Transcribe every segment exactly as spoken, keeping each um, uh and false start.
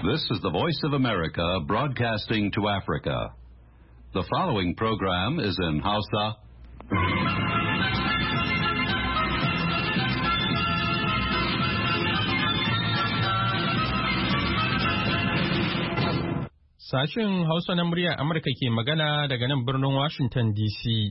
This is the Voice of America broadcasting to Africa. The following program is in Hausa. Sashen Hausa na muryar Amurka ke magana daga nan birnin Washington D C.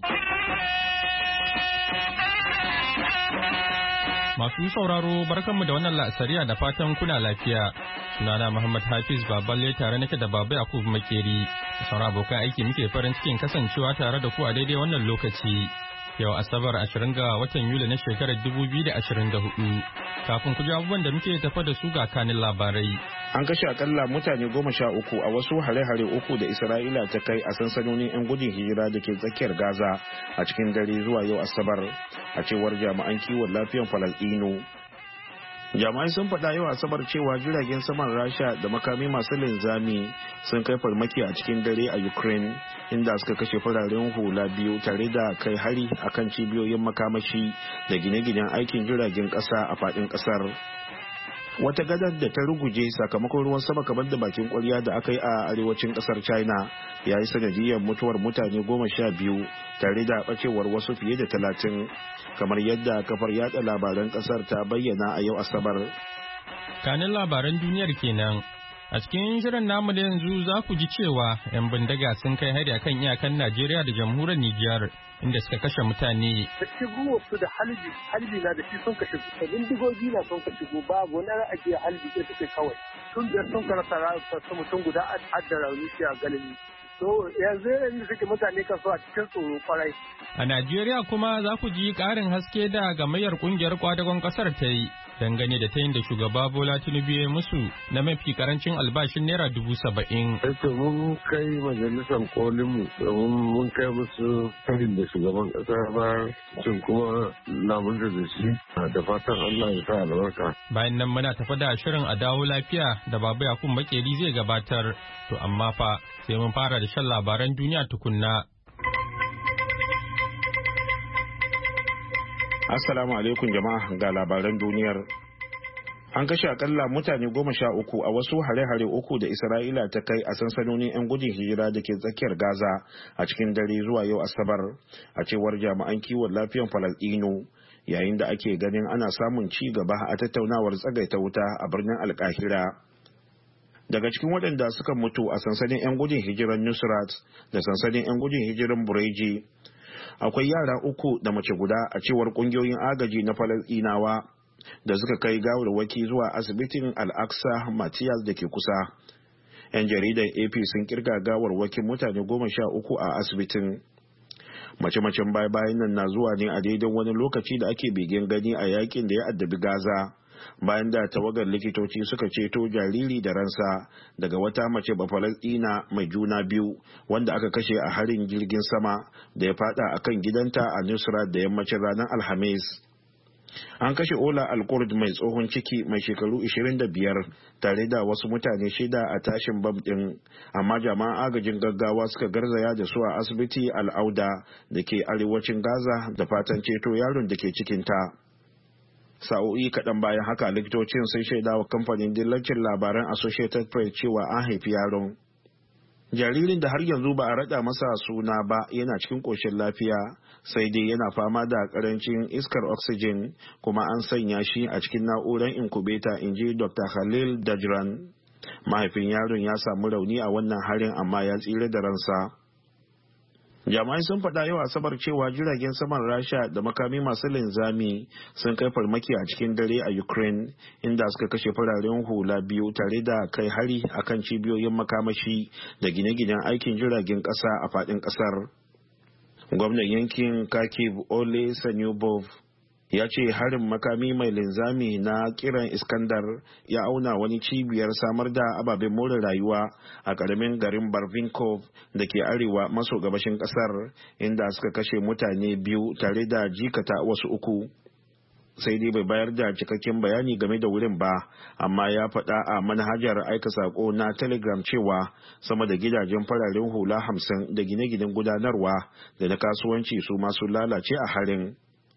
Masu sauraro barkanmu da wannan la'asariya da fatan kuna lafiya. Sunana Muhammad Hafiz Baballe tare nake da Baba Yakubu Makeri. Sauran abokan aiki muke farin cikin kasancewa tare da ku a daidai wannan lokaci. Yau Asabar ashirin ga watan Yuli na shekarar dubu biyu da ashirin da hudu. Kafin ku ji abubuwan da muke tafa da su ga kanin labarai. An kashe akalla mutane goma sha uku a wasu hare-hare uku da Isra'ila ta kai a sansanonin 'yan gudun hijira da ke tsakiyar Gaza a cikin dare zuwa yau Asabar, a cewar jami'an kiwon lafiyan Falasɗinu. Jami'ai sun faɗa yau Asabar cewa jiragen saman Rasha da makami masu linzami sun kai farmaki a cikin dare a Ukraine, inda suka kashe fararen hula biyu tare da kai hari akan cibiyoyin makamashi da gine-ginen aikin jiragen ƙasa a faɗin ƙasar. Wata gadar da ta ruguje sakamakon ruwan sama kamar da bakin kwarya da aka yi a arewacin kasar China ya yi sanadiyar mutuwar mutane goma sha biyu tare da bacewar wasu fiye da talatin, kamar yadda kafar yada labaran kasar ta bayyana a yau Asabar. Kanin labaran duniyar kenan. A cikin shirin namu da yanzu za ku ji cewa 'yan bindiga sun kai hari akan iyakan Najeriya da jamhuriyar Nijar inda suka kashe mutane. Da shigo su da halbi, halbi na da shi sun kashe su, bindigogi na sun kashe su, babu wani ra'ayi halbi da suke kawai. Sun biyar sun karasa ra'ayar mutum guda a da rauni shi a galimi. So yanzu yanzu suke mutane kan so a cikin tsoro kwarai. A Najeriya kuma za ku ji ƙarin haske da gamayyar ƙungiyar kwadagon ƙasar ta yi dangane da ta yin da shugaba Bola Tinubu ya musu na mafi karancin albashin naira dubu saba'in. Ito mun kai majalisar kolinmu domin mun kai musu karin da shugaban ƙasa ba sun kuma lamunta da shi da fatan Allah ya sa albarka. Bayan nan muna tafa da shirin a dawo lafiya da Baba Yakub Makeri zai gabatar, to amma fa sai mun fara da shan labaran duniya tukunna. Assalamu alaikum jama'a, ga labaran duniyar. An kashe akalla mutane goma sha uku a wasu hare-hare uku da Isra'ila ta kai a sansanonin 'yan gudun hijira da ke tsakiyar Gaza a cikin dare zuwa yau Asabar, a cewar jami'an kiwon lafiyan Falasɗinu, yayin da ake ganin ana samun ci gaba a tattaunawar tsagaita wuta a birnin Alkahira. Daga cikin waɗanda suka mutu a sansanin 'yan gudun hijiran Nusrat da sansanin 'yan gudun hijiran Bureji, akwai yara uku da mace guda, a cewar kungiyoyin agaji na Falasɗinawa da suka kai gawarwaki zuwa asibitin Al-Aqsa Matthias da ke kusa. 'Yan jaridar A P sun kirga gawarwakin mutane goma sha uku a asibitin. Mace-macen baya-bayan nan na zuwa ne a daidai wani lokaci da ake begen gani a yakin da ya addabi Gaza, bayan da tawagar likitoci suka ceto jariri da ransa daga wata mace Bafalasɗina mai juna biyu wanda aka kashe a harin jirgin sama da ya fada akan gidanta a Nusrat da yammacin ranar Alhamis. An kashe Ola Al-Kurd mai tsohon ciki mai shekaru ishirin da biyar tare da wasu mutane shida a tashin bam din, amma jama'an agajin gaggawa suka garzaya da su a asibiti Al-Auda da ke arewacin Gaza da fatan ceto yaron da ke cikinta. Sa'o'i kaɗan bayan haka likitocin sai shaida wa kamfanin dillancin labaran Associated Press cewa an haifi yaron. Jaririn da har yanzu ba a raɗa masa suna ba yana cikin ƙoshin lafiya, sai dai yana fama da ƙarancin iskar oxygen kuma an sanya shi a cikin na'urar incubator, in ji Doctor Khalil Dajran. Mahaifin yaron ya samu rauni a wannan harin amma ya tsira da ransa. Jami'ai sun faɗa yau Asabar cewa jiragen saman Rasha da makami masu linzami sun kai farmaki a cikin dare a Ukraine, inda suka kashe fararen hula biyu tare da kai hari akan cibiyoyin makamashi da gine-ginen aikin jiragen ƙasa a faɗin ƙasar. Gwamnan yankin Kharkiv Ole Sanyubov ya ce harin makami mai linzami na kiran Iskandar ya auna wani cibiyar samar da ababen more rayuwa a ƙaramin garin Barvinkov da ke arewa maso gabashin ƙasar, inda suka kashe mutane biyu tare da jikata wasu uku. Sai dai bai bayar da cikakken bayani game da wurin ba, amma ya faɗa a manhajar aika sako na Telegram cewa sama da gidajen fararen hula hamsin da gine-ginen gudanarwa da na kasuwanci su masu lalace a harin.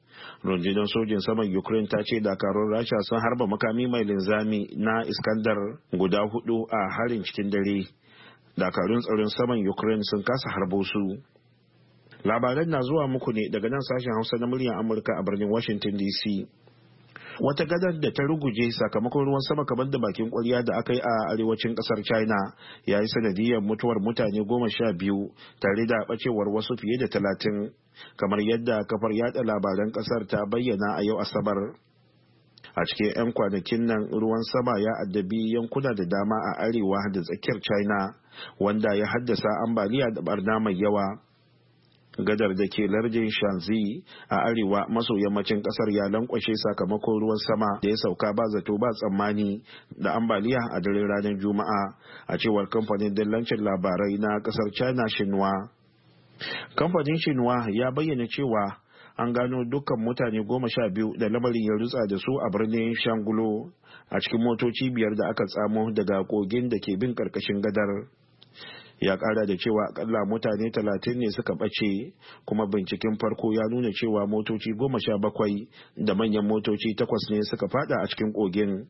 rundunar sojin saman Ukraine ta ce dakarun Rasha sun harba makami mai linzami na Iskandar guda hudu a harin cikin dare. Dakarun tsaron saman Ukraine sun kasa harbo su. Labaran na zuwa muku ne daga nan sashen Hausa na muryar Amurka a birnin Washington D C. Wata gadar da ta ruguje sakamakon ruwan sama kamar da bakin kwarya da aka yi a arewacin kasar China ya yi sanadiyar mutuwar mutane goma sha biyu tare da bacewar wasu fiye da talatin, kamar yadda kafar yada labaran kasar ta bayyana a yau Asabar. A cikin 'yan kwanakin nan ruwan sama ya addabi yankuna da dama a arewa da tsakiyar China, wanda ya haddasa ambaliya da barna mai yawa. Gadar da ke lardin Shanxi a arewa maso yammacin kasar ya lankwashe sakamakon ruwan sama da ya sauka ba zato ba tsammani da ambaliya a daren ranar Juma'a, a cewar kamfanin dillancin labarai na kasar China Xinhua. Kamfanin Xinhua ya bayyana cewa an gano dukkan mutane goma sha biyu da lamarin ya rutsa da su a birnin Shangulo a cikin motoci biyar da aka tsamo daga kogin da ke bin karkashin gadar. Ya kara da cewa akalla mutane talatin ne suka ɓace, kuma binciken farko ya nuna cewa motoci goma sha bakwai da manyan motoci takwas ne suka fada a cikin kogin.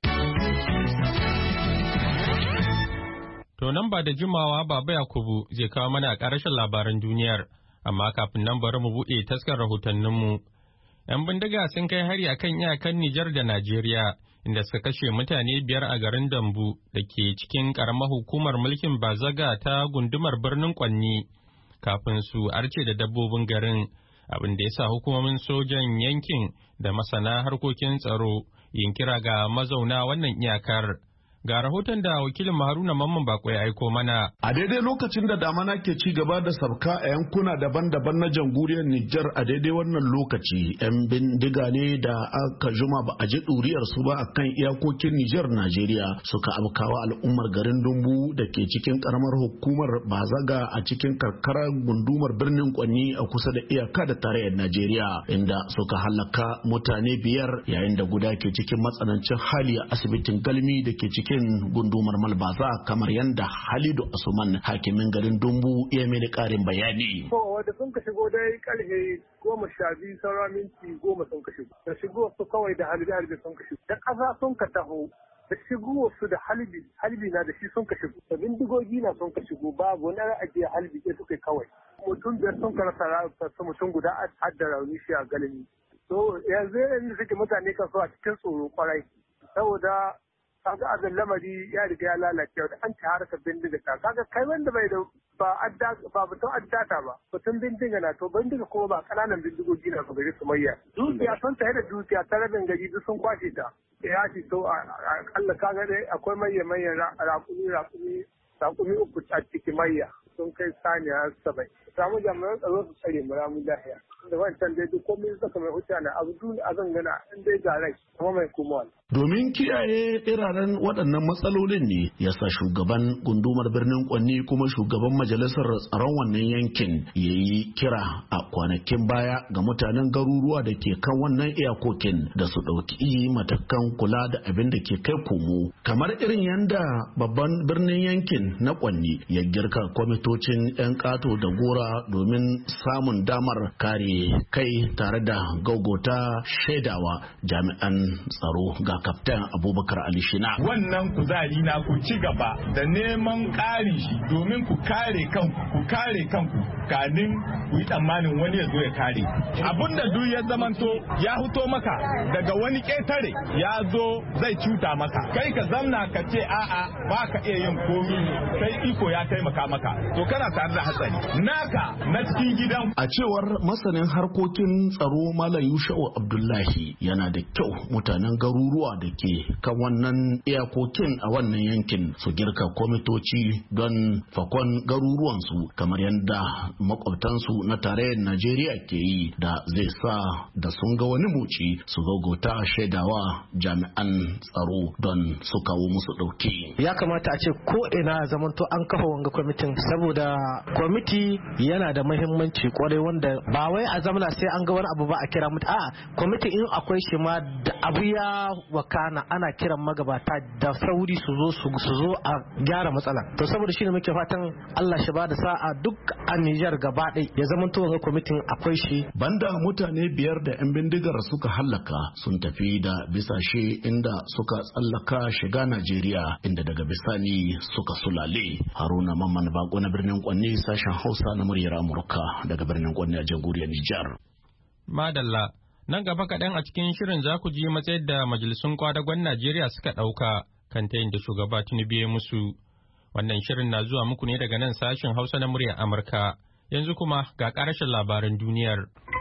To nan ba da jimawa Baba Yakubu zai kawo mana ƙarashin labaran duniyar, amma kafin nan bari mu buɗe taskar rahotanninmu. 'Yan bindiga sun kai hari akan iyakan Nijar da Najeriya, inda suka kashe mutane biyar a garin Dambu da ke cikin ƙaramar hukumar mulkin Bazaga ta gundumar birnin Kwanni, kafin su arce da dabbobin garin, abin da ya sa hukumomin sojan yankin da masana harkokin tsaro yin kira ga mazauna wannan iyakar. Ga rahoton da wakilin Haruna Mamman Bako ya aiko mana. A daidai lokacin da damana ke ci gaba da sabka a yankuna daban-daban na jamhuriyar Nijar a daidai wannan lokaci, 'yan bindiga ne da aka juma ba a ji ɗuriyar su ba a kan iyakokin Nijar Najeriya suka abkawa al'ummar garin Dumbu da ke cikin karamar hukumar Bazaga a cikin karkarar gundumar birnin Kwanni a kusa da iyaka da tarayyar Najeriya, inda suka halaka mutane biyar yayin da guda ke cikin matsanancin hali a asibitin Galmi da ke cikin gundumar Malbaza, kamar yadda Halidu Asuman hakimin garin Dumbu ya mai da karin bayani. Wanda sun ka shigo dai karfe goma sha biyu saura minti goma sun ka shigo. Da shigo su kawai da halibi halibi sun ka shigo. Da ƙasa sun ka taho. Da shigo su da halibi halibi na da shi sun ka shigo. Da bindigogi na sun ka shigo, babu wani ra'aji halibi ke suka kawai. Mutum biyar sun ka rasa rasa mutum guda a da rauni shi a galimi. To yanzu yanzu suke mutane kan so a cikin tsoro kwarai. Saboda kaga abin lamari ya riga ya lalace da an ci harkar bindiga ta kaga kai wanda bai da ba adda ba batun addata ba batun bindiga na to bindiga kuma ba kananan bindigogi na gari su mayya dukiya sun tare da dukiya ta rabin gari duk sun kwashe ta ya ci to akalla kaga dai akwai mayya mayya raƙumi raƙumi raƙumi uku a cikin mayya sun kai saniya sabai samu jami'an tsaro su tsare mu ramu lahiya da wancan dai duk komai saka mai hujja na abu dun a zangana in dai ga rai kuma mai kuma domin kiyaye iranen waɗannan matsalolin ne ya sa shugaban gundumar birnin Kwanni kuma shugaban majalisar tsaron wannan yankin ya yi kira a kwanakin baya ga mutanen garuruwa da ke kan wannan iyakokin da su ɗauki matakan kula da abin da ke kai komo, kamar irin yadda babban birnin yankin na Kwanni ya girka kwamitocin 'yan ƙato da gora domin samun damar kare kai tare da gaugota shaidawa jami'an tsaro ga Kaftan Abubakar Ali Shina. Wannan kuzari na ku ci gaba da neman ƙari shi domin ku kare kanku, ku kare kanku kanin ku yi tsammanin wani ya zo ya kare. Abinda duk ya zamanto ya fito maka daga wani ƙetare ya zo zai cuta maka. Kai ka zamna ka ce a'a ba ka iya yin komi sai iko ya taimaka maka. To kana tare da hatsari. Naka na cikin gidan. A cewar masanin harkokin tsaro Malam Yusha'u Abdullahi yana da kyau mutanen garuruwa da ke kan wannan iyakokin a wannan yankin su girka kwamitoci don fakon garuruwansu kamar yadda makwabtansu na tarayyar Najeriya ke yi, da zai sa da sun ga wani muci su gagota shaidawa jami'an tsaro don su kawo musu ɗauki. Ya kamata a ce ko ina zamanto an kafa wanga kwamitin, saboda kwamiti yana da muhimmanci kwarai wanda ba wai a zamana sai an ga wani abu ba a kira mutu a'a kwamiti in akwai shi ma da abu ya wakana ana kiran magabata da sauri su zo su zo a gyara matsala to saboda shine muke fatan Allah shi ba da sa'a duk a Nijar gaba ɗaya ya zama to ga kwamitin akwai shi. Banda mutane biyar da yan bindigar suka hallaka sun tafi da bisashe inda suka tsallaka shiga Najeriya inda daga bisani suka sulale. Haruna Mamman Bako na birnin Kwanne, sashen Hausa na muryar Amurka daga birnin Kwanne a jamhuriyar Nijar. Madalla, nan gaba kaɗan a cikin shirin za ku ji matsayin da majalisun kwadagon Najeriya suka ɗauka kan ta da shugaba Tinubu ya musu. Wannan shirin na zuwa muku ne daga nan sashen Hausa na muryar Amurka. Yanzu kuma ga ƙarashin labaran duniyar.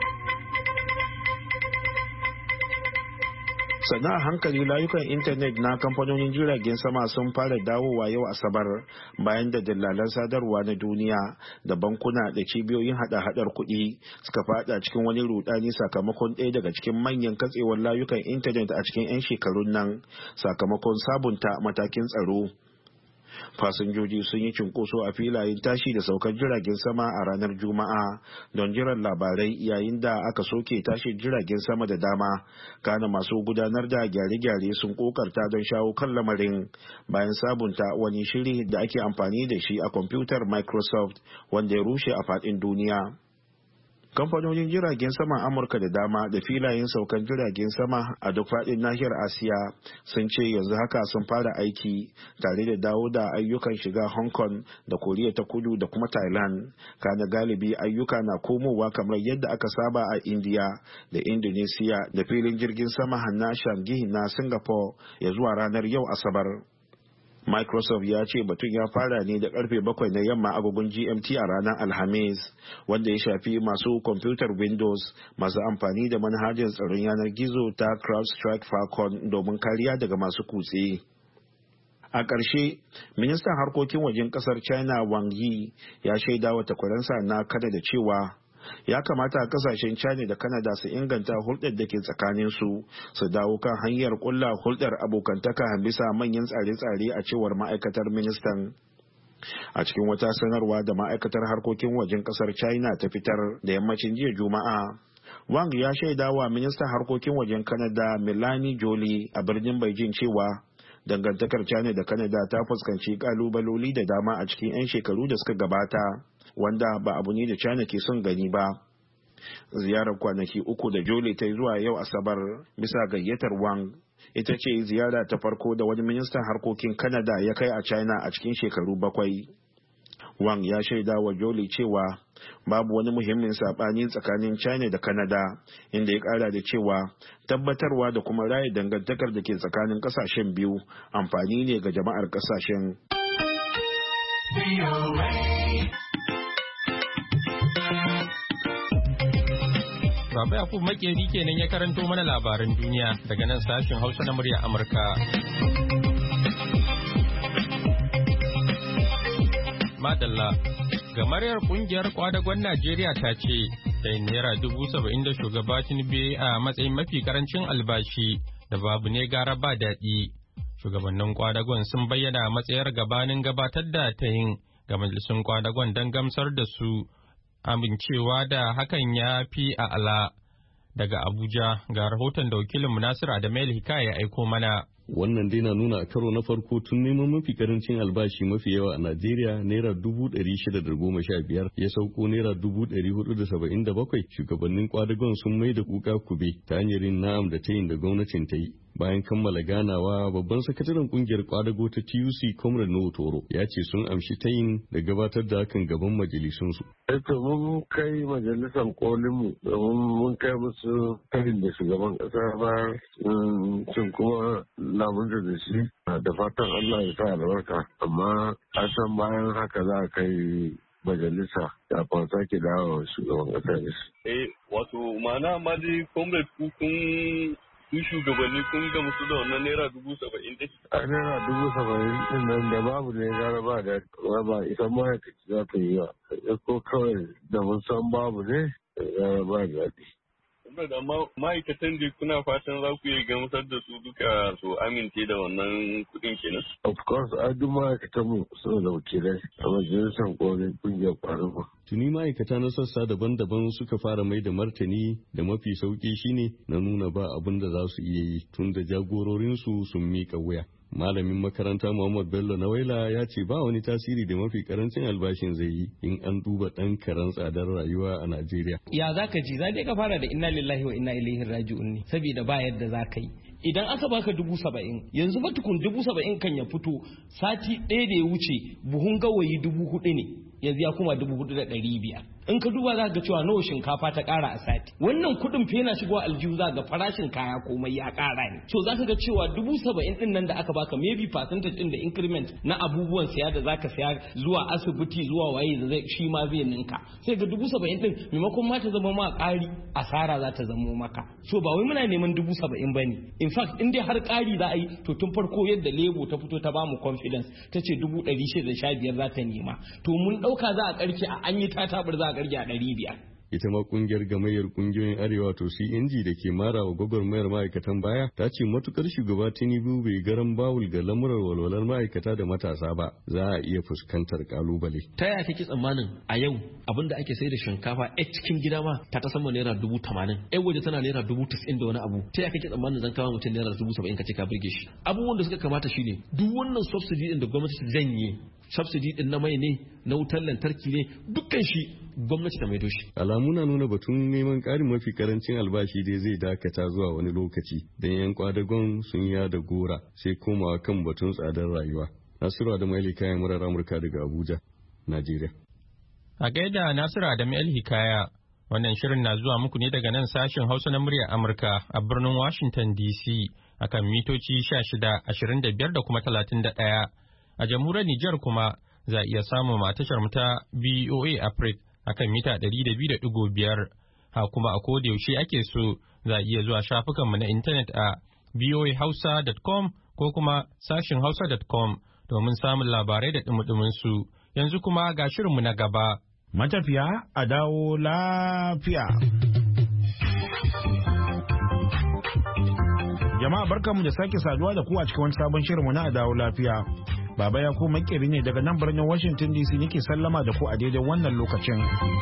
Sannan a hankali layukan intanet na kamfanonin jiragen sama sun fara dawowa yau Asabar bayan da dillalan sadarwa na duniya da bankuna da cibiyoyin hada-hadar kuɗi suka fada cikin wani rudani sakamakon ɗaya daga cikin manyan katsewar layukan intanet a cikin 'yan shekarun nan sakamakon sabunta matakin tsaro. Fasinjoji sun yi cunkoso a filayen tashi da saukar jiragen sama a ranar Juma'a don jiran labarai yayin da aka soke tashi jiragen sama da dama. Kana masu gudanar da gyare-gyare sun kokarta don shawo kan lamarin bayan sabunta wani shiri da ake amfani da shi a kwamfutar Microsoft wanda ya rushe a faɗin duniya. Kamfanonin jiragen saman Amurka da dama da filayen saukan jiragen sama a duk faɗin nahiyar Asiya sun ce yanzu haka sun fara aiki tare da dawo da ayyukan shiga Hong Kong da Koriya ta Kudu da kuma Thailand. Kana galibi ayyuka na komowa kamar yadda aka saba a India da Indonesia da filin jirgin sama na Changi na Singapore ya zuwa ranar yau Asabar. Microsoft ya ce batun ya fara ne da karfe bakwai na yamma agogon G M T a ranar Alhamis, wanda ya shafi masu kwamfutar Windows masu amfani da manhajar tsaron yanar gizo ta CrowdStrike Falcon domin kariya daga masu kutse. A ƙarshe, ministan harkokin wajen ƙasar China Wang Yi ya shaida wa takwaransa na kada da cewa ya kamata kasashen China da Canada su inganta hulɗar da ke tsakaninsu su dawo kan hanyar ƙulla hulɗar abokantaka bisa manyan tsare-tsare a cewar ma'aikatar ministan. A cikin wata sanarwa da ma'aikatar harkokin wajen ƙasar China ta fitar da yammacin jiya Juma'a, Wang ya shaida wa ministan harkokin wajen Canada Melanie Joly a birnin Beijing cewa dangantakar China da Canada ta fuskanci kalubaloli da dama a cikin 'yan shekaru da suka gabata, wanda ba abu ne da China ke son gani ba. Ziyarar kwanaki uku da Joly ta yi zuwa yau Asabar bisa gayyatar Wang ita ce ziyara ta farko da wani ministan harkokin Canada ya kai a China a cikin shekaru bakwai. Wang ya shaida wa Joly cewa babu wani muhimmin saɓani tsakanin China da Canada, inda ya ƙara da cewa tabbatarwa da kuma raya dangantakar da ke tsakanin ƙasashen biyu amfani ne ga jama'ar ƙasashen. Baba Yakub Makeri kenan ya karanto mana labaran duniya daga nan sashen Hausa na murya Amurka. Madalla, gamaryar kungiyar kwadagon Najeriya ta ce sai naira dubu saba'in da shugaba Tinubu a matsayin mafi karancin albashi da babu ne gara ba daɗi. Shugabannin kwadagon sun bayyana matsayar gabanin gabatar da ta yin ga majalisun kwadagon don gamsar da su amincewa da hakan ya fi a'ala. Daga Abuja ga rahoton da wakilin Nasiru Adamu Hikaya ya aiko mana. Wannan dai na nuna a karo na farko tun neman mafi karancin albashi mafi yawa a Najeriya naira dubu ɗari shida da goma sha biyar ya sauko naira dubu ɗari hudu da saba'in da bakwai. Shugabannin kwadagon sun mai da kuka kube ta hanyar yin na'am da tayin da gwamnatin ta yi. Bayan kammala ganawa, babban sakataren kungiyar kwadago ta T U C Comrade Nuhu Toro ya ce sun amshi tayin da gabatar da hakan gaban majalisunsu. Eto mun kai majalisar kolinmu domin mun kai musu tayin da shugaban kasa ba sun kuma lamunta da shi da fatan Allah ya sa albarka, amma a san bayan haka za a kai majalisa da kwanza ke dawo shugaban kasa da shi. Eh wato ma'ana ma dai Comrade kun Su shugabanni kun ga musu da wannan naira dubu saba'in dai? A naira dubu saba'in din nan da babu ne gara ba da ba isan ma'aikaci za ta yi ba. Ko kawai da mun san babu ne gara ba da daɗi. da ma'aikatan da kuna fatan za ku yi gamsar da su duka su amince da wannan kuɗin kenan. Of course, a duk ma'aikatan mu suna da wakilai a majalisar kolin kungiyar kwaruwa. Tuni ma'aikata na sassa daban-daban suka fara mai da martani da mafi sauki shine na nuna ba abin da za su iya yi tun da jagororinsu sun miƙa wuya. Malamin makaranta Muhammad Bello Nawaila ya ce ba wani tasiri da mafi karancin albashin zai yi in an duba ɗan karen tsadar rayuwa a Najeriya. Ya za ka ji za ka fara da inna lillahi wa inna ilaihi raji'un ne saboda ba yadda za ka yi. Idan aka baka dubu saba'in yanzu ba tukun dubu saba'in kan ya fito sati ɗaya da ya wuce buhun gawayi dubu hudu ne yanzu ya kuma dubu hudu da ɗari biyar. In ka duba za ga cewa nawa shinkafa ta ƙara a sati wannan kuɗin fa yana shigowa aljihu za ga farashin kaya komai ya ƙara ne to za ka ga cewa dubu saba'in ɗin nan da aka baka maybe percentage ɗin da increment na abubuwan siya da zaka siya zuwa asibiti zuwa waye da zai shi ma zai ninka sai ga dubu saba'in ɗin maimakon ma ta zama ma ƙari asara za ta zamo maka so ba wai muna neman dubu saba'in ba ne in fact in dai har ƙari za a yi to tun farko yadda lebo ta fito ta bamu confidence ta ce dubu ɗari shida da sha biyar za ta nema to mun ɗauka za a ƙarke a an yi tatabar za a garge a ɗari biyar. Ita ma kungiyar gamayyar kungiyoyin Arewa to C N G da ke mara wa gwagwarmayar ma'aikatan baya ta ce matukar shugaba Tinubu bai garan bawul ga lamurar walwalar ma'aikata da matasa ba za a iya fuskantar kalubale. Ta yaya kake tsammanin a yau abin da ake sai da shinkafa a cikin gida ma ta ta sama naira dubu tamanin yan waje tana naira dubu tis'in da wani abu ta yaya kake tsammanin zan kawo mutum naira dubu saba'in ka ce ka birge shi abubuwan da suka kamata shine duk wannan subsidy din da gwamnati ta janye subsidy din na mai ne na wutar lantarki ne dukkan shi gwamnati ta maido shi. Alamu na nuna batun neman ƙarin mafi karancin albashi dai zai dakata zuwa wani lokaci don yan kwadagon sun yada gora sai komawa kan batun tsadar rayuwa. Nasiru Adamu Hikaya murar Amurka daga Abuja, Najeriya. A gaida Nasiru Adamu Hikaya wannan shirin na zuwa muku ne daga nan sashen Hausa na muryar Amurka a birnin Washington D C akan mitoci sha shida, ashirin da biyar da kuma talatin da ɗaya. A jamhuriyar Nijar kuma za a iya samun matashar mu ta B O A Africa akan mita ɗari da biyu da ɗigo biyar. Ha kuma a koda yaushe ake so za a iya zuwa shafukanmu na intanet a b o a hausa dot com ko kuma sashin hausa dot com domin samun labarai da ɗumuɗumin su. Yanzu kuma ga shirinmu na gaba. Matafiya a dawo lafiya. Jama'a barkanmu da sake saduwa da ku a cikin wani sabon shirinmu na a dawo lafiya. Baba ya ko makeri ne daga nan birnin Washington D C nake sallama da ku a daidai wannan lokacin.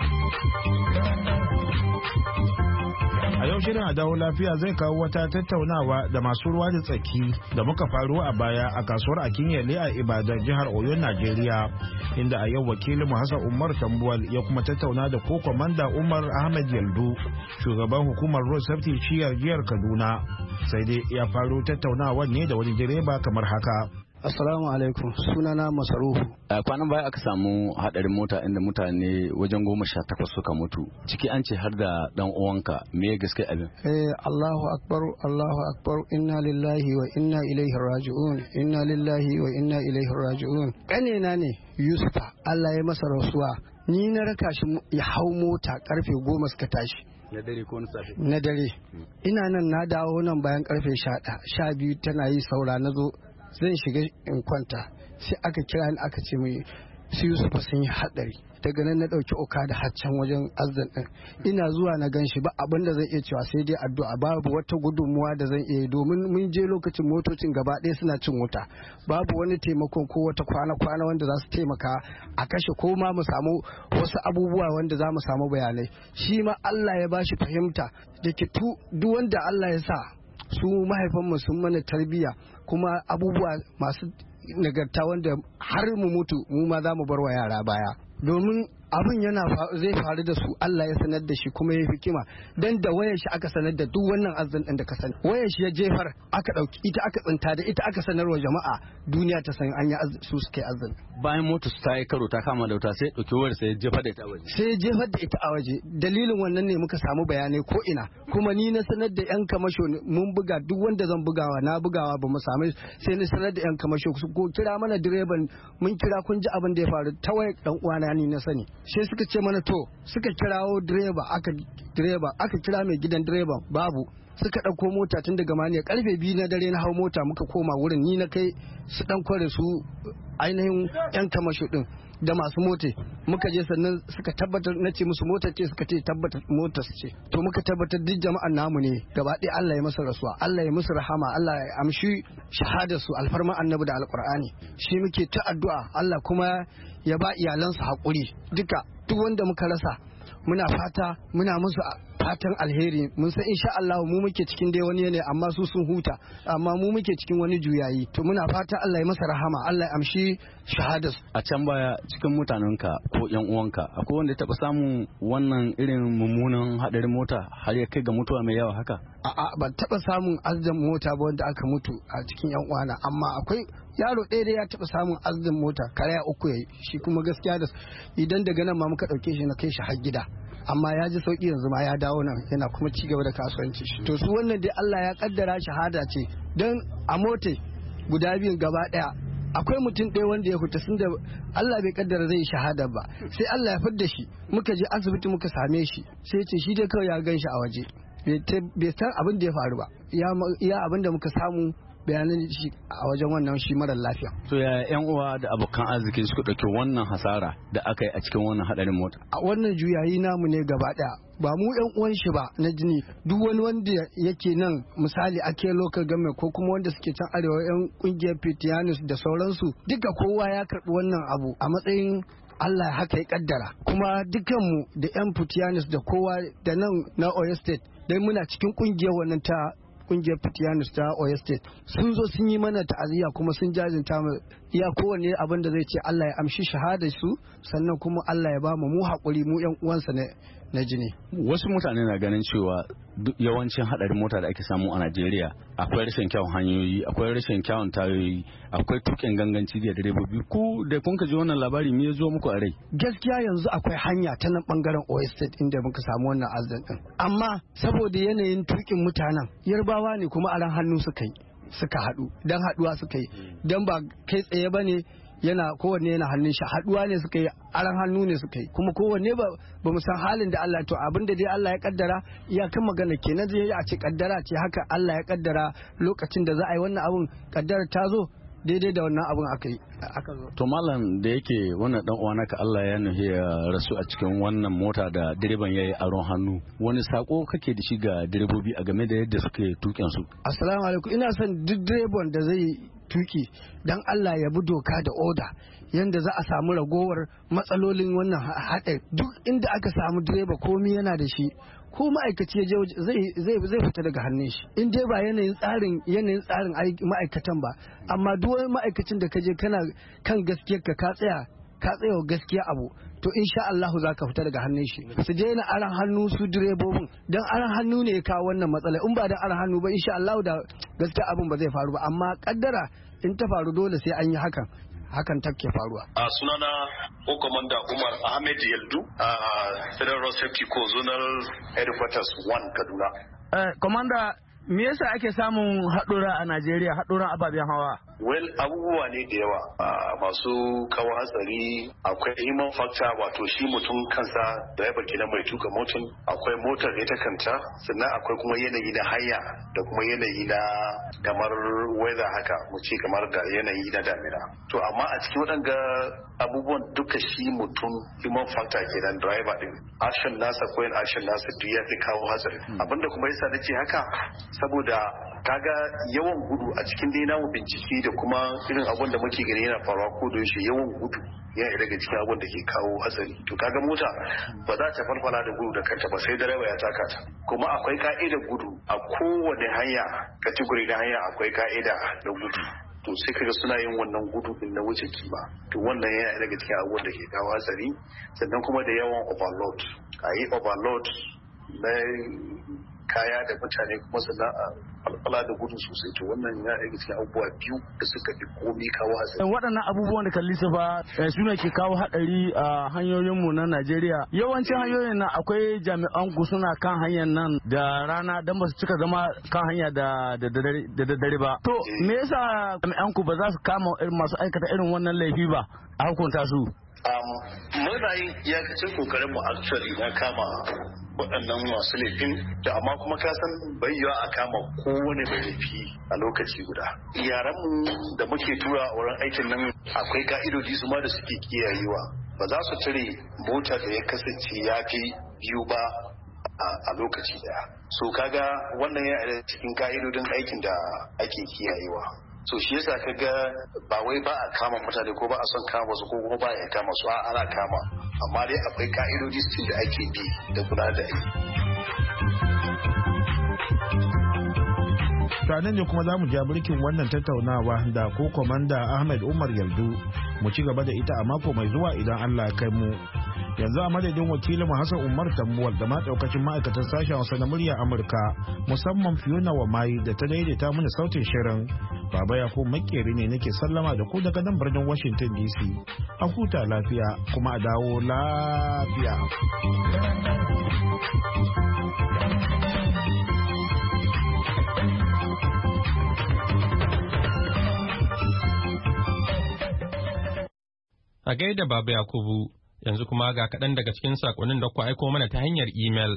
A yau shirin a dawo lafiya zai kawo wata tattaunawa da masu ruwa da tsaki da muka faru a baya a kasuwar Akinyele a Ibadan jihar Oyo, Najeriya, inda a yau wakilin mu Hassan Umar Tambuwal ya kuma tattauna da ko komanda Umar Ahmed Yaldu, shugaban hukumar Road Safety shiyar jihar Kaduna. Sai dai ya faru tattaunawa ne da wani direba kamar haka. Assalamu alaikum, sunana Masarufu. A kwanan baya aka samu hadarin mota inda mutane wajen goma sha takwas suka mutu. Ciki an ce har da dan uwanka, me gaske abin? Eh, Allahu akbar, Allahu akbar, inna lillahi wa inna ilaihi raji'un, inna lillahi wa inna ilaihi raji'un. Kanena ne Yusufa, Allah ya masa rasuwa. Ni na raka shi ya hau mota karfe goma suka tashi. Na dare ko na safe? Na dare. Ina nan na dawo nan bayan karfe sha biyu tana yi saura na zo zan shiga in kwanta sai aka kira ni aka ce mai su Yusufa sun yi hadari. Daga nan na dauki oka da haccan wajen azdan din ina zuwa na ganshi ba abin da zan iya cewa sai dai addu'a babu wata gudunmuwa da zan iya domin mun je lokacin motocin gaba ɗaya suna cin wuta babu wani taimakon ko wata kwana-kwana wanda za su taimaka a kashe ko ma mu samu wasu abubuwa wanda za mu samu bayanai shi ma Allah ya bashi fahimta da ke duk wanda Allah ya sa su mahaifanmu sun mana tarbiyya kuma abubuwa masu nagarta wanda har mu mutu mu ma za mu bar wa yara baya domin abin yana zai faru da su Allah ya sanar da shi kuma ya hikima dan da wayar shi aka sanar da duk wannan azzan din da ka sani wayar shi ya jefar aka dauki ita aka tsinta da ita aka sanar wa jama'a duniya ta san an yi su suke azzan bayan motar su ta yi karo ta kama da wuta sai dauki wayar sai ya jefar da ita a waje sai ya jefar da ita a waje dalilin wannan ne muka samu bayanai ko ina kuma ni na sanar da yan kamasho mun buga duk wanda zan bugawa na bugawa ba mu samu sai na sanar da yan kamasho ko kira mana direban mun kira kun ji abin da ya faru ta wayar dan uwana ni na sani sai suka ce mana to suka kirawo direba aka direba aka kira mai gidan direban babu suka ɗauko mota tun daga maniya karfe biyu na dare na hau mota muka koma wurin ni na kai su dan kware su ainihin yan kamasho din da masu mota muka je sannan suka tabbatar na ce musu motar ce suka ce tabbatar motar ce to muka tabbatar duk jama'an namu ne gaba ɗaya Allah ya masa rasuwa Allah ya musu rahama Allah ya amshi shahadar su alfarma annabi da alqur'ani shi muke ta addu'a Allah kuma ya ba iyalansu haƙuri duka duk wanda muka rasa muna fata muna musu fatan alheri mun san insha Allah mu muke cikin dai wani ne amma su sun huta amma mu muke cikin wani juyayi to muna fata Allah ya masa rahama Allah ya amshi shahadar a can baya cikin mutanenka ko yan uwanka akwai wanda ya taba samun wannan irin mummunan hadarin mota har ya kai ga mutuwa mai yawa haka a'a ban taba samun azdan mota ba wanda aka mutu a cikin yan uwana amma akwai yaro ɗaya dai ya taɓa samun azdan mota karaya uku yayi shi kuma gaskiya da idan daga nan ma muka ɗauke shi na kai shi har gida amma ya ji sauki yanzu ma ya dawo nan yana kuma ci gaba da kasuwanci to su wannan dai Allah ya kaddara shahada ce don a mota guda biyun gaba ɗaya akwai mutum ɗaya wanda ya fita sun da Allah bai kaddara zai yi shahada ba sai Allah ya fidda shi muka je asibiti muka same shi sai ya ce shi dai kawai ya gan shi a waje bai san abin da ya faru ba iya abin da muka samu bayanan shi a wajen wannan shi marar lafiya. To ya yan uwa da abokan arziki suka ɗauki wannan hasara da aka yi a cikin wannan hadarin mota? A wannan juyayi namu ne gaba ɗaya ba mu yan uwan shi ba na jini duk wani wanda yake nan misali ake local government ko kuma wanda suke can arewa yan kungiyar Fitiyanus da sauransu duka kowa ya karɓi wannan abu a matsayin Allah haka ya kaddara kuma dukanmu da yan Fitiyanus da kowa da nan na Oyo State dai muna cikin kungiyar wannan ta kungiyar Fitiyanus ta Oyo State sun zo sun yi mana ta'aziyya kuma sun jajinta mu iya kowanne abin da zai ce Allah ya amshi shahadar su sannan kuma Allah ya ba mu mu haƙuri mu yan uwansa ne na jini. Wasu mutane na ganin cewa yawancin hadarin mota da ake samu a Najeriya akwai rashin kyawun hanyoyi, akwai rashin kyawun tayoyi, akwai tukin ganganci da direbobi. Ku da kun ka ji wannan labari me ya zo muku a rai? Gaskiya yanzu akwai hanya ta nan bangaren Oyo State inda muka samu wannan azan din. Amma saboda yanayin tukin mutanen Yarbawa ne kuma aran hannu suka yi suka haɗu dan haɗuwa suka yi dan ba kai tsaye bane yana kowanne yana hannun shi haduwa ne suka yi aran hannu ne suka yi kuma kowanne ba ba mu san halin da Allah to abin da dai Allah ya kaddara iyakan magana kenan zai a ce kaddara ce haka Allah ya kaddara lokacin da za a yi wannan abun kaddara ta zo daidai da wannan abun aka yi aka zo to mallam da yake wannan dan uwa naka Allah ya nuhi ya rasu a cikin wannan mota da direban yayi aron hannu wani sako kake da shi ga direbobi a game da yadda suke tuken su assalamu alaikum ina son duk direban da zai tuki dan Allah ya bi doka da oda yanda za a samu ragowar matsalolin wannan haɗari duk inda aka samu direba komai yana da shi ko ma'aikaci ya je zai zai zai fita daga hannun shi in dai ba yanayin tsarin yanayin tsarin ma'aikatan ba amma duk wani ma'aikacin da ka je kana kan gaskiyar ka ka tsaya ka tsaya gaskiya abu to insha Allah za ka fita daga hannun shi su daina aran hannu su direbobin dan aran hannu ne ya kawo wannan matsala in ba dan aran hannu ba insha Allah da gaskiya abin ba zai faru ba amma kaddara in ta faru dole sai an yi hakan hakan take faruwa. A sunana ko komanda Umar Ahmed Yaldu a Federal Safety Corps Zonal Headquarters one Kaduna. Eh, komanda me yasa ake samun haɗura a Najeriya haɗuran ababen hawa? Well, abubuwa ne da yawa masu kawo hatsari akwai human factor wato shi mutum kansa driver kenan mai tuka motar akwai motar ita kanta sannan akwai kuma yanayi na hanya da kuma yanayi na kamar weather haka mu ce kamar da yanayi na damina to amma a cikin waɗanga abubuwan duka shi mutum human factor kenan driver din action nasa ko yin action nasa duk ya fi kawo hatsari abinda kuma yasa nace haka saboda kaga yawan gudu a cikin dai namu bincike da kuma irin abun da muke gani yana faruwa ko da yaushe yawan gudu yana daga cikin abun da ke kawo hatsari to kaga mota ba za ta falfala da gudu da kanta ba sai direba ya taka ta kuma akwai ka'idar gudu a kowane hanya category na hanya akwai ka'ida da gudu to sai kaga suna yin wannan gudu din na wuce kima to wannan yana daga cikin abun da ke kawo hatsari sannan kuma da yawan overload a yi overload na kaya da mutane kuma sana'a alfala da gudu sosai to wannan ya daga cikin abubuwa biyu da suka fi komi kawo hatsari. Waɗannan abubuwan da kalli su ba su ne ke kawo haɗari a hanyoyinmu na Najeriya. Yawancin hanyoyin nan akwai jami'an ku suna kan hanyar nan da rana don ba su cika zama kan hanya da daddare ba. To me yasa jami'an ku ba za su kama masu aikata irin wannan laifi ba a hukunta su? muna yin iyakacin kokarin mu actually na kama waɗannan masu laifin da amma kuma ka san bayyawa a kama kowane mai laifi a lokaci guda. Yaranmu da muke tura a wurin aikin nan akwai ka'idodi su ma da suke kiyayewa. Ba za su cire mota da ya kasance ya fi biyu ba a lokaci daya. So kaga wannan yana cikin ka'idodin aikin da ake kiyayewa. So shi yasa kaga ba wai ba a kama mutane ko ba a son kama su ko kuma ba a kama su, ana kama, amma dai akwai ka'idodi da ake bi da gudanar da aiki. Sanan ne kuma za mu ja birkin wannan tattaunawa da ko komanda Ahmed Umar Yaldu mu ci gaba da ita a mako mai zuwa idan Allah ya kai mu. Yanzu a madadin wakilin Hassan Umar Tambuwal da ma daukacin ma'aikatan sashen Hausa na murya Amurka musamman Fiona Wamai da ta daidaita mana sautin shirin. Baba Yakubu Makeri ne nake sallama da ku daga nan birnin Washington D C. A huta lafiya kuma a dawo lafiya. A gaida Baba Yakubu, yanzu kuma ga kaɗan daga cikin saƙonin da ku aiko mana ta hanyar imel.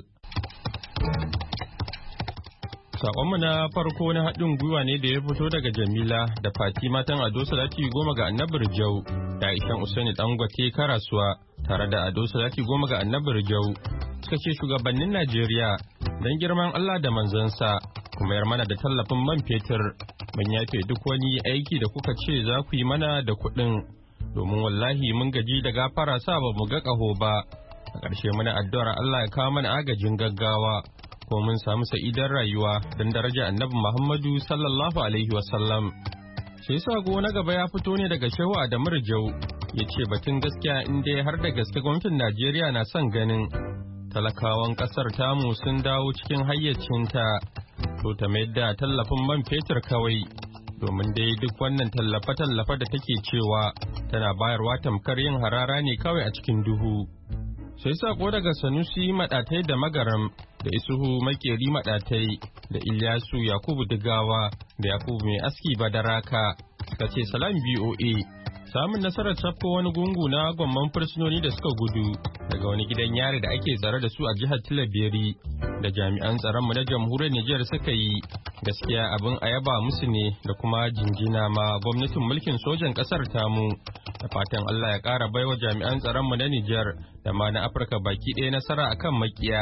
Saƙonmu na farko na haɗin gwiwa ne da ya fito daga Jamila da Fati matan Ado Salati goma ga Annabi Jau da Aishan Usaini Dangote Karasuwa tare da Ado Salati goma ga Annabi Jau suka ce shugabannin Najeriya don girman Allah da manzansa kuma yar mana da tallafin man fetur mun yafe duk wani aiki da kuka ce za ku yi mana da kuɗin domin wallahi mun gaji da gafara sa ba mu ga ƙaho ba. A ƙarshe muna addu'ar Allah ya kawo mana agajin gaggawa ko mun samu sa'idar rayuwa don daraja annabi Muhammadu sallallahu alaihi wasallam. Sai sago na gaba ya fito ne daga Shehu Adamu Rijau ya ce batun gaskiya in dai har da gaske gwamnatin Najeriya na son ganin talakawan ƙasar tamu sun dawo cikin hayyacinta to ta mayar da tallafin man fetur kawai domin dai duk wannan tallafe-tallafe da take cewa tana bayarwa tamkar yin harara ne kawai a cikin duhu. Sai sako daga Sanusi Maɗatai da Magaram da Isuhu Makeri Maɗatai da Ilyasu Yakubu Digawa da Yakubu Mai Aski Badaraka suka ce salam B O A. Samun nasarar tafko wani gungu na gwamman fursunoni da suka gudu daga wani gidan yari da ake tsare da su a jihar Tilaberi da jami'an tsaronmu na jamhuriyar Nijar suka yi gaskiya abin a yaba musu ne da kuma jinjina ma gwamnatin mulkin sojan kasar tamu da fatan Allah ya ƙara baiwa jami'an tsaronmu na Nijar da ma na Afirka baki ɗaya nasara akan makiya.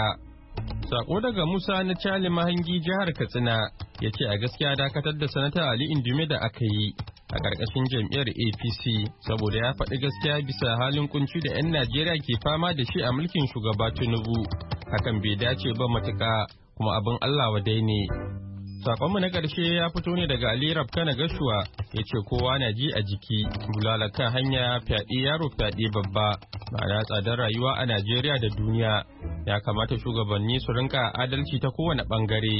Sako daga Musa na Cali Mahangi jihar Katsina ya ce a gaskiya dakatar da sanata Ali Indume da aka yi a ƙarƙashin jam'iyyar A P C saboda ya faɗi gaskiya bisa halin kunci da 'yan Najeriya ke fama da shi a mulkin shugaba Tinubu. Hakan bai dace ba matuƙa kuma abin Allah wadai ne. Sakonmu na ƙarshe ya fito ne daga Ali Rabkana Gashuwa ya ce kowa na ji a jiki bulala kan hanya fyaɗe yaro fyaɗe babba ma'ana tsadar rayuwa a Najeriya da duniya ya kamata shugabanni su rinka adalci ta kowane ɓangare.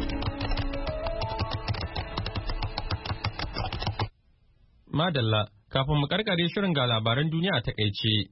Madalla kafin mu karkare shirin ga labaran duniya a takaice.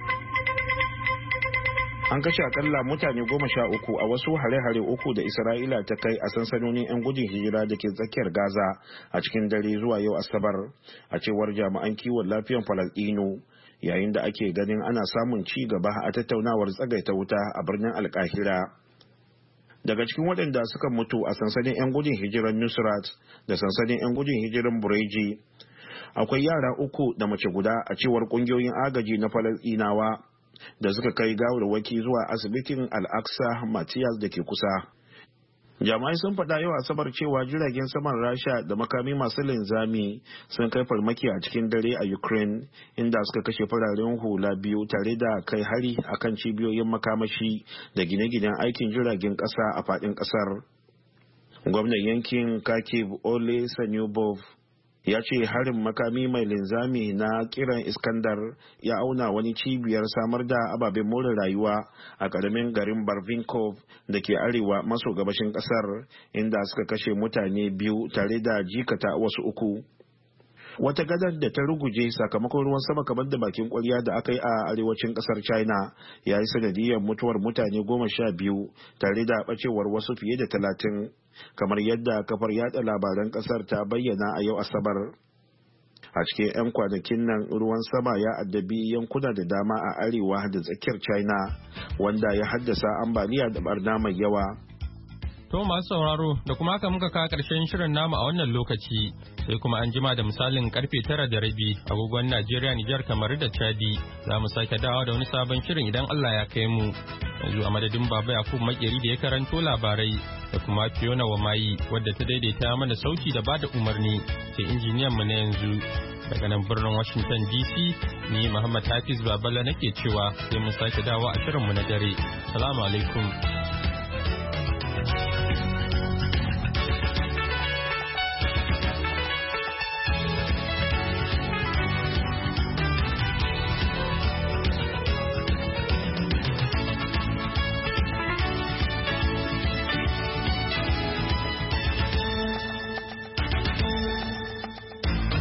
An kashe akalla mutane goma sha uku a wasu hare-hare uku da Isra'ila ta kai a sansanonin 'yan gudun hijira da ke tsakiyar Gaza a cikin dare zuwa yau Asabar, a cewar jami'an kiwon lafiyan Falasɗinu, yayin da ake ganin ana samun ci gaba a tattaunawar tsagaita wuta a birnin Alkahira. Daga cikin waɗanda suka mutu a sansanin 'yan gudun hijiran Nusrat da sansanin 'yan gudun hijiran Bureji, akwai yara uku da mace guda a cewar ƙungiyoyin agaji na Falasɗinawa da suka kai gawarwaki zuwa asibitin Al-Aqsa Matthias da ke kusa. Jami'ai sun faɗa yau Asabar cewa jiragen saman Rasha da makami masu linzami sun kai farmaki a cikin dare a Ukraine, inda suka kashe fararen hula biyu tare da kai hari akan cibiyoyin makamashi da gine-ginen aikin jiragen ƙasa a faɗin ƙasar. Gwamnan yankin Kharkiv Ole Sanyubov ya ce harin makami mai linzami na kiran Iskandar ya auna wani cibiyar samar da ababen more rayuwa a ƙaramin garin Barvinkov da ke arewa maso gabashin ƙasar, inda suka kashe mutane biyu tare da jikata wasu uku. Wata gadar da ta ruguje sakamakon ruwan sama kamar da bakin kwarya da aka yi a arewacin ƙasar China ya yi sanadiyar mutuwar mutane goma sha biyu tare da ɓacewar wasu fiye da talatin. Kamar yadda kafar yada labaran kasar ta bayyana a yau Asabar. a cikin 'yan kwanakin nan ruwan sama ya addabi yankuna da dama a arewa da tsakiyar china wanda ya haddasa ambaliya da barna mai yawa. To masu sauraro da kuma haka muka kawo ƙarshen shirin namu a wannan lokaci sai kuma an jima da misalin karfe tara da rabi agogon Najeriya, Nijar, kamar da Chadi za mu sake dawo da wani sabon shirin idan Allah ya kai mu. Yanzu a madadin Baba Yakubu Makeri da ya karanto labarai da kuma Fiona Wamayi wadda ta daidaita mana sauti da bada umarni sai injiniyan mu na yanzu. Daga nan birnin Washington D C ni Muhammad Hafiz Babala nake cewa sai mun sake dawo a shirin mu na dare. Assalamu alaikum.